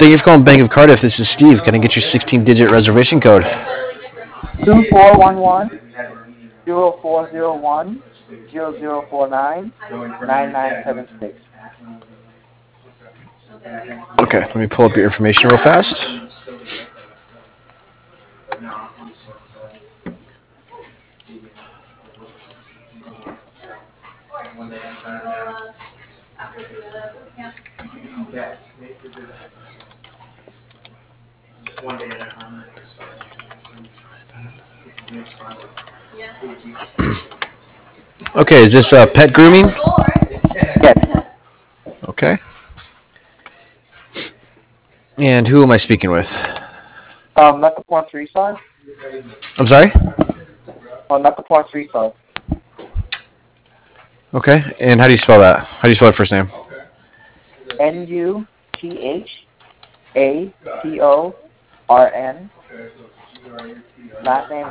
Thank you for calling Bank of Cardiff. This is Steve. Can I get your 16-digit reservation code? 2411-0401-0049-9976. Okay, let me pull up your information real fast. Okay, is this pet grooming? Yes. Okay. And who am I speaking with? Not the Point Resort. I'm sorry? Oh, not the Point Resort. Okay, and how do you spell that? How do you spell your first name? Nuthatorn. Last name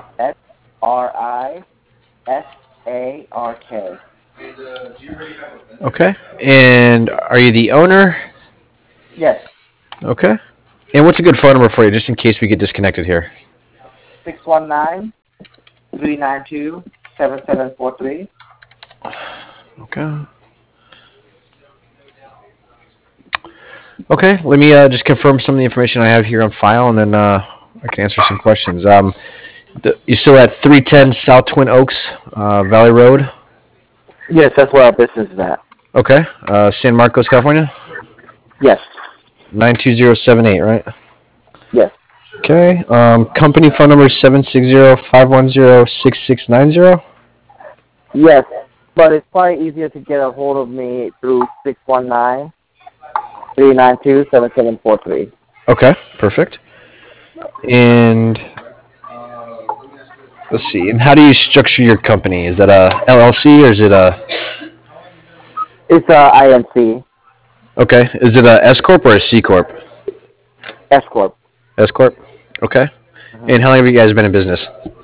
Srisark. Okay, and are you the owner? Yes. Okay. And what's a good phone number for you, just in case we get disconnected here? 619-392-7743. Okay. Okay, let me just confirm some of the information I have here on file, and then I can answer some questions. You still at 310 South Twin Oaks, Valley Road? Yes, that's where our business is at. Okay. San Marcos, California? Yes. 92078, right? Yes. Okay. Company phone number is 760-510-6690. Yes. But it's probably easier to get a hold of me through 619-392-7743. Okay, perfect. And let's see. And how do you structure your company? Is that a LLC or is it a? It's a INC. Okay. Is it a S corp or a C corp? S Corp. S corp. Okay. And how long have you guys been in business?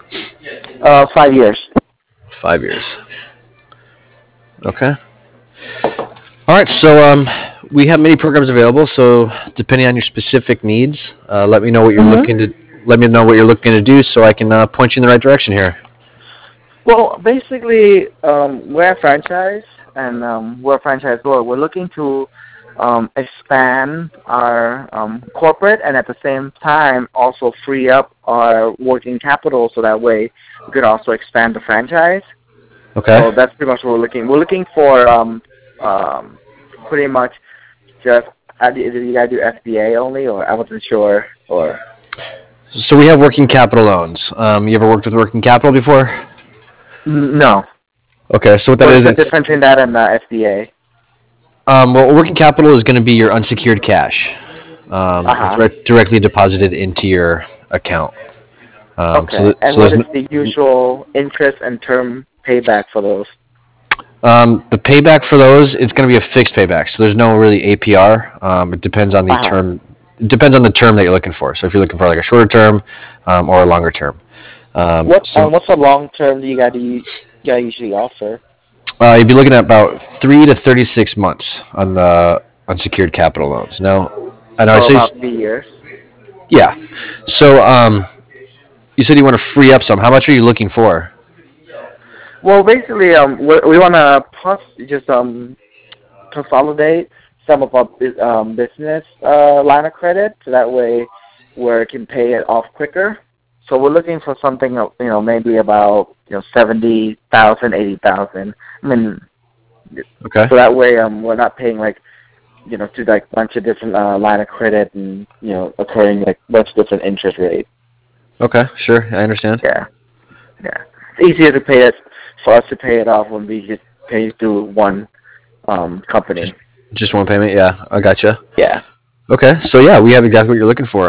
5 years. 5 years. Okay. All right. So we have many programs available. So depending on your specific needs, let me know what you're looking to. Let me know what you're looking to do, so I can point you in the right direction here. Well, basically, we're a franchise, and we're a franchisor. We're looking to expand our corporate, and at the same time also free up our working capital, so that way we could also expand the franchise. Okay. So that's pretty much what we're looking. We're looking for pretty much just. Do you guys do SBA only, or I wasn't sure, or? So we have working capital loans. You ever worked with working capital before? No. Okay, so what that What's is, the it's difference in that and SBA? well, working capital is going to be your unsecured cash. It's directly deposited into your account. Okay. And what is the usual interest and term payback for those? The payback for those, it's going to be a fixed payback. So there's no really APR. It depends on the term. It depends on the term that you're looking for. So if you're looking for like a shorter term or a longer term. What's the long term that you guys usually offer? You'd be looking at about 3 to 36 months on the unsecured capital loans. Now, I know. So about 3 years. Yeah. So you said you want to free up some. How much are you looking for? Well, basically, we want to just consolidate some of our business line of credit, so that way we can pay it off quicker. So we're looking for something, maybe about 70,000, 80,000. I mean, okay. So that way we're not paying to like a bunch of different line of credit and according like bunch of different interest rates. Okay, sure, I understand. Yeah. It's easier for us to pay it off when we just pay through one company. Just one payment, yeah. I gotcha. Yeah. Okay, so yeah, we have exactly what you're looking for.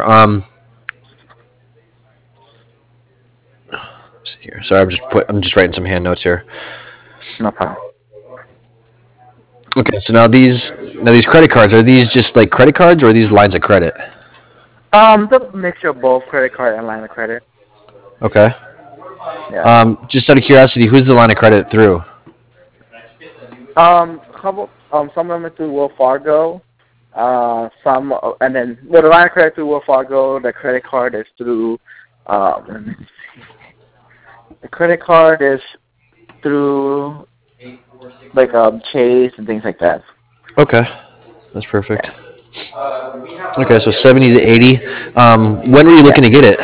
Let's see here. Sorry, I'm just writing some hand notes here. No problem. Okay, so now these credit cards, are these just like credit cards or are these lines of credit? The mixture of both credit card and line of credit. Okay. Yeah. Just out of curiosity, who's the line of credit through? Some of them are through Wells Fargo. Some, and then the line of credit through Wells Fargo. The credit card is through. Let me see. The credit card is through like Chase and things like that. Okay, that's perfect. Okay, so 70 to 80. When were you looking to get it?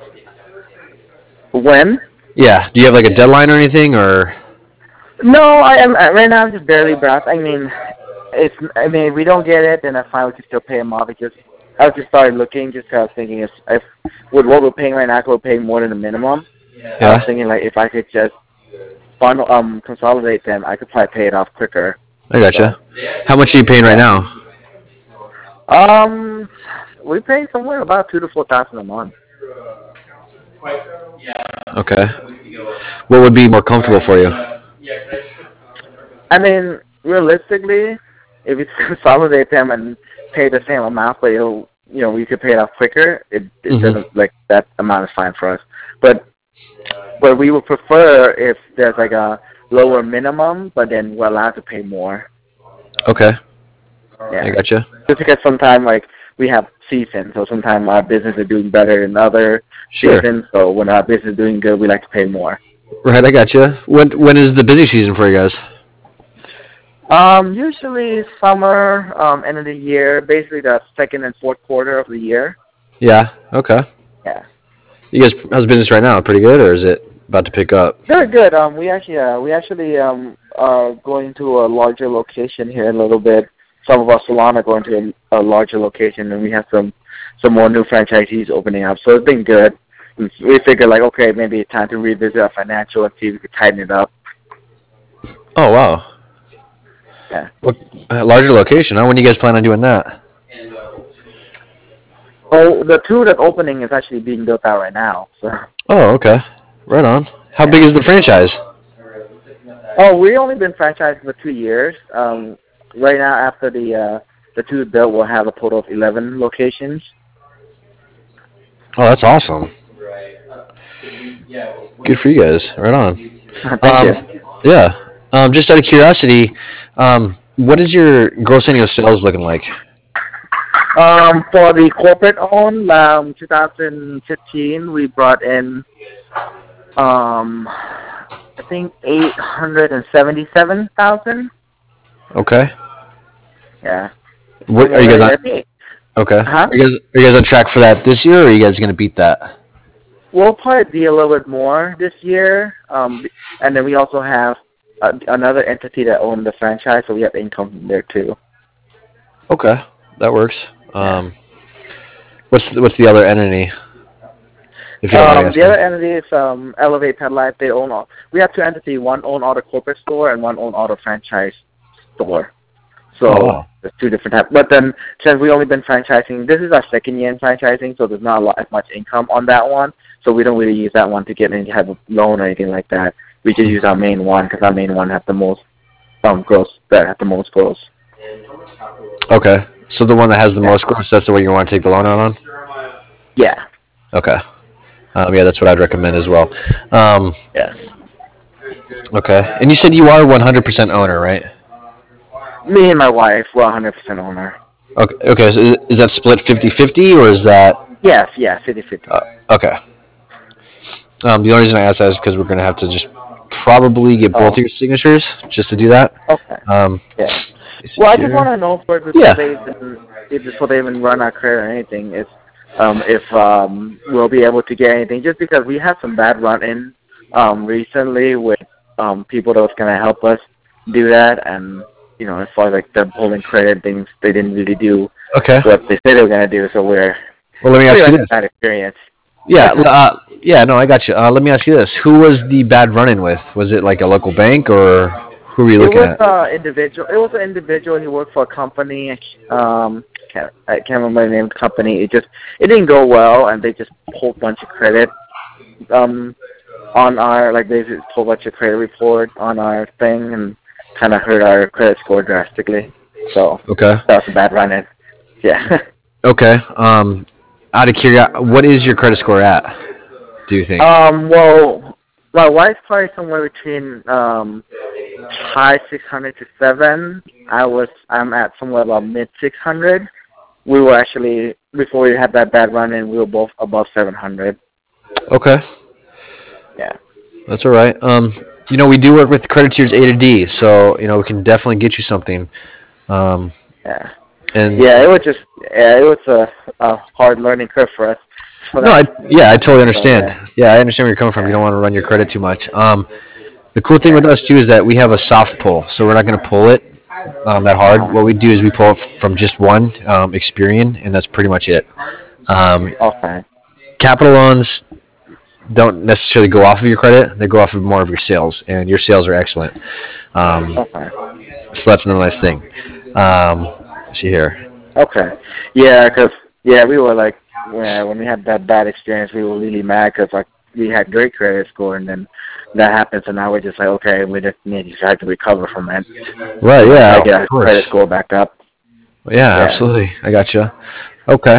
When? Yeah. Do you have like a deadline or anything, or? No, I am right now. I'm just barely browsing. I mean, if we don't get it, then that's fine. We can still pay them off. Because I just started looking, just 'cause I was thinking if with what we're paying right now, we're paying more than the minimum. Yeah. I was thinking like if I could just consolidate them, I could probably pay it off quicker. I gotcha. How much are you paying right now? We pay somewhere about $2,000 to $4,000 a month. Okay. What would be more comfortable for you? I mean, realistically, if you consolidate them and pay the same amount, but we could pay it off quicker. It doesn't like that amount is fine for us. But we would prefer if there's like a lower minimum, but then we're allowed to pay more. Okay. Yeah. I gotcha. Just because sometimes like we have seasons, so sometimes our business is doing better than other seasons. So when our business is doing good, we like to pay more. Right, I gotcha. When is the busy season for you guys? Usually summer, end of the year, basically the second and fourth quarter of the year. Yeah. Okay. Yeah. You guys, how's business right now? Pretty good, or is it about to pick up? Very good. We actually are going to a larger location here in a little bit. Some of our salon are going to a larger location, and we have some more new franchisees opening up. So it's been good. We figured like, okay, maybe it's time to revisit our financial and see if we could tighten it up. Oh wow. Yeah. A larger location, huh? When do you guys plan on doing that? Oh, the two that's opening is actually being built out right now. So. Oh, okay. Right on. How big is the franchise? Oh, we've only been franchised for 2 years. Right now, after the two is built, we'll have a total of 11 locations. Oh, that's awesome. Good for you guys. Right on. Thank you. Yeah. Just out of curiosity, what is your gross annual sales looking like? For the corporate owned, 2015, we brought in, I think 877,000. Okay. Yeah. What are you guys on? Okay. Huh? Are you guys on track for that this year, or are you guys gonna beat that? We'll probably be a little bit more this year, and then we also have another entity that owns the franchise, so we have income from there too. Okay, that works. What's the other entity? If you don't mind asking. The other entity is Elevate Pet Life. They own all. We have two entities. One own all the corporate store, and one own all the franchise store. So there's two different types. But then since we only been franchising, this is our second year in franchising, so there's not as much income on that one. So we don't really use that one to get any type of loan or anything like that. We just use our main one because our main one has the most gross. That has the most gross. Okay, so the one that has the most gross, that's the one you want to take the loan out on? Yeah. Okay. Yeah, that's what I'd recommend as well. Yes. Okay, and you said you are 100% owner, right? Me and my wife, we're 100% owner. Okay. So is that split 50-50, or is that? Yes, 50-50. Okay. The only reason I asked that is because we're going to have to just probably get both of your signatures just to do that. Okay. Yeah. Well, I just want to know before they even run our credit or anything, if we'll be able to get anything, just because we had some bad run-in recently with people that was going to help us do that, and as far as like the pulling credit things, they didn't really do what they said they were going to do. So well, let me ask you this. Bad experience. Yeah, no, I got you. Let me ask you this: who was the bad run-in with? Was it like a local bank, or who were you looking at? It was individual. It was an individual. He worked for a company. I can't remember the name of the company. It didn't go well, and they just pulled a bunch of credit on our they just pulled a bunch of credit report on our thing, and kind of hurt our credit score drastically. So that was a bad run-in. Yeah. Okay. Out of curiosity, what is your credit score at? Do you think? Well, my wife's probably somewhere between high 600 to 7. I'm at somewhere about mid 600. We were actually, before we had that bad run in, we were both above 700. Okay. Yeah. That's all right. We do work with credit tiers A to D, so we can definitely get you something. Yeah. And Yeah, it was a hard learning curve for us. no, I totally understand. Yeah, I understand where you're coming from. You don't want to run your credit too much. The cool thing with us too is that we have a soft pull, so we're not going to pull it that hard. What we do is we pull it from just one Experian, and that's pretty much it. Okay. Capital loans don't necessarily go off of your credit; they go off of more of your sales, and your sales are excellent. Okay. So that's another nice thing. Let's see here. Okay. Yeah, because we were like, when we had that bad experience, we were really mad because we had great credit score, and then that happened. So now we're just like, okay, we just need to try to recover from it. Right. Yeah. Get our credit score back up. Yeah, absolutely. I gotcha. Okay.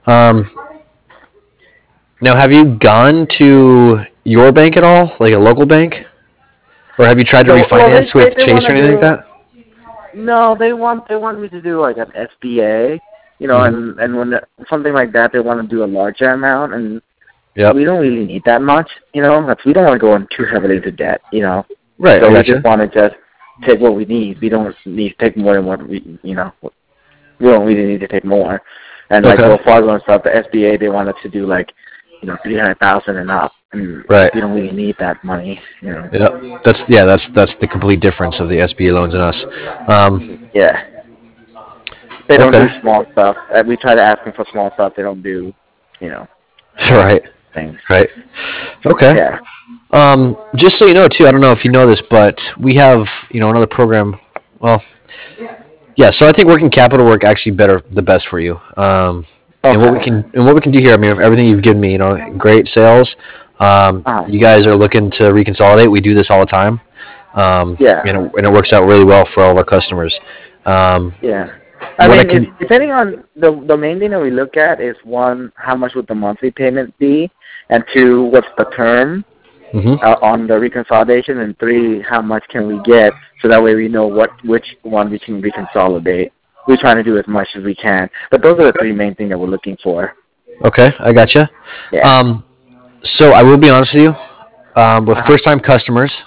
Now, have you gone to your bank at all, like a local bank, or have you tried to refinance with Chase or anything like that? No, they want me to do like an SBA, and when something like that, they want to do a larger amount, and we don't really need that much, because we don't want to go in too heavily into debt, Right. So we just want to just take what we need. We don't need to take more than what we don't really need to take more. And like Wells Fargo and stuff, the SBA, they want us to do like, 300,000 and up. And we don't really need that money. Yeah, that's the complete difference of the SBA loans and us. Yeah. They don't do small stuff. We try to ask them for small stuff. They don't do, right. things. Right. Okay. Yeah. Just so you know, too, I don't know if you know this, but we have, another program. Well, yeah. So I think working capital work actually the best for you. And what we can do here, I mean, everything you've given me, great sales. You guys are looking to reconsolidate. We do this all the time. And it works out really well for all of our customers. Yeah. I mean, depending on the main thing that we look at is, one, how much would the monthly payment be, and two, what's the term on the reconsolidation, and three, how much can we get, so that way we know which one we can reconsolidate. We're trying to do as much as we can, but those are the three main things that we're looking for. Okay, I gotcha. Yeah. So I will be honest with you. With first-time customers,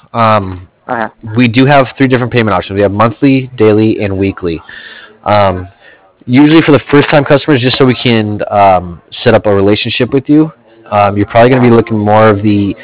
we do have 3 different payment options. We have monthly, daily, and weekly. Usually for the first-time customers, just so we can set up a relationship with you, you're probably going to be looking more of the.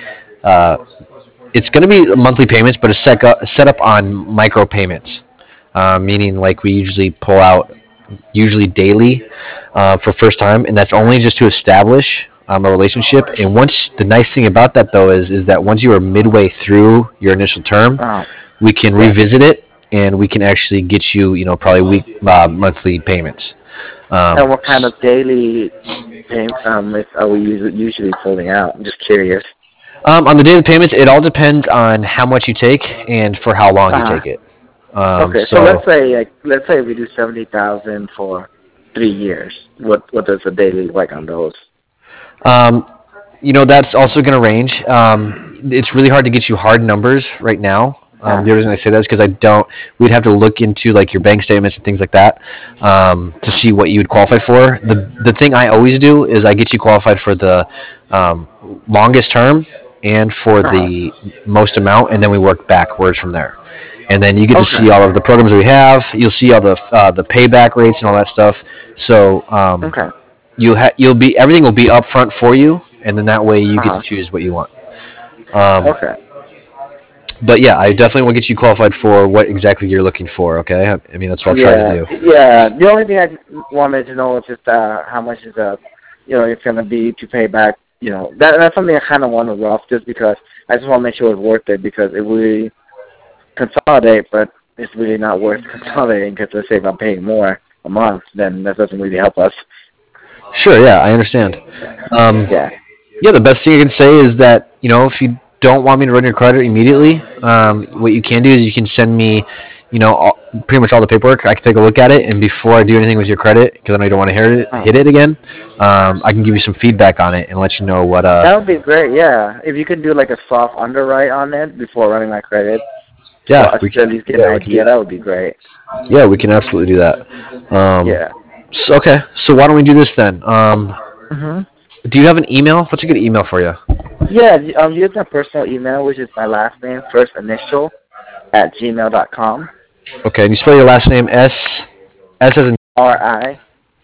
It's going to be monthly payments, but it's set up on micro payments. Meaning like we usually pull out daily for first time, and that's only just to establish a relationship. And the nice thing about that though is that once you are midway through your initial term, we can revisit it, and we can actually get you, probably monthly payments. And what kind of daily payments are we usually pulling out? I'm just curious. On the daily payments, it all depends on how much you take and for how long you take it. Okay, so let's say we do 70,000 for 3 years. What does the daily look like on those? That's also going to range. It's really hard to get you hard numbers right now. The reason I say that is because we'd have to look into like your bank statements and things like that to see what you would qualify for. The thing I always do is I get you qualified for the longest term and for the most amount, and then we work backwards from there. And then you get to see all of the programs we have. You'll see all the payback rates and all that stuff. So everything will be up front for you, and then that way you get to choose what you want. But yeah, I definitely will get you qualified for what exactly you're looking for. Okay, I mean that's what I'll try to do. Yeah, the only thing I wanted to know is just how much is it's going to be to pay back. That's something I kind of want to rough, just because I just want to make sure it's worth it, because if we consolidate, but it's really not worth consolidating, because let's say if I'm paying more a month, then that doesn't really help us. Sure, yeah, I understand. Yeah, the best thing I can say is that, if you don't want me to run your credit immediately, what you can do is you can send me pretty much all the paperwork, I can take a look at it, and before I do anything with your credit, because I know you don't want to hit it again, I can give you some feedback on it and let you know what. That would be great. Yeah, if you could do like a soft underwrite on it before running my credit. Yeah, we can at least get an idea. That would be great. Yeah, we can absolutely do that. Yeah. So, okay, so why don't we do this then? Do you have an email? What's a good email for you? Yeah, use my personal email, which is my last name, first initial, @gmail.com. Okay, and you spell your last name S as in R-I.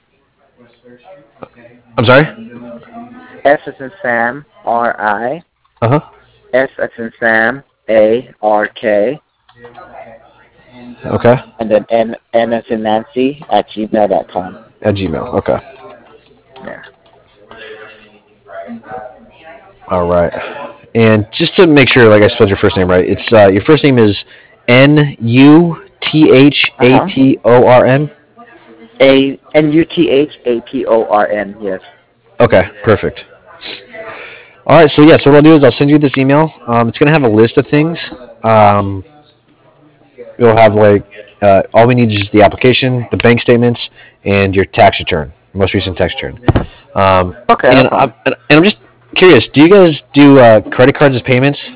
I'm sorry? S as in Sam, R-I. Uh-huh. S as in Sam, A-R-K. Okay. And then N as in Nancy, @gmail.com. At Gmail, okay. Yeah. All right. And just to make sure, like I spelled your first name right, it's your first name is N-U-T-H-A-T-O-R-N? N-U-T-H-A-T-O-R-N, yes. Okay, perfect. All right, so yeah, so what I'll do is I'll send you this email. It's going to have a list of things. You'll have all we need is just the application, the bank statements, and your tax return, most recent tax return. Okay. And I'm just curious, do you guys do credit cards as payments?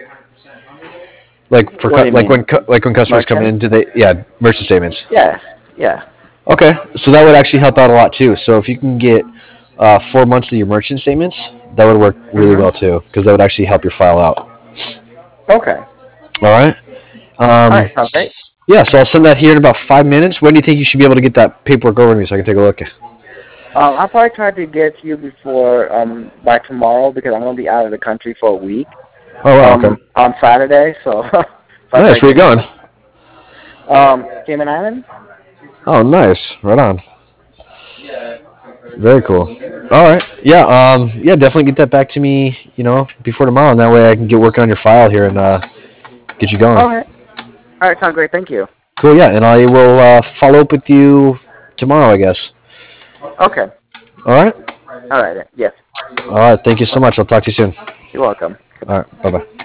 Like when customers come in, do they? Yeah, merchant statements. Yeah. Yeah. Okay, so that would actually help out a lot too. So if you can get 4 months of your merchant statements, that would work really well too, because that would actually help your file out. Okay. All right. All right, sounds great. Yeah, so I'll send that here in about 5 minutes. When do you think you should be able to get that paperwork over to me so I can take a look? I'll probably try to get to you before by tomorrow, because I'm going to be out of the country for a week. Oh, wow, okay. On Saturday, so. Nice, where you going? Cayman Islands. Oh, nice. Right on. Very cool. All right. Yeah. Yeah. Definitely get that back to me. Before tomorrow, and that way I can get working on your file here and get you going. All right. All right. Sounds great. Thank you. Cool. Yeah. And I will follow up with you tomorrow, I guess. Okay. All right. All right. Yes. All right. Thank you so much. I'll talk to you soon. You're welcome. All right. Bye bye.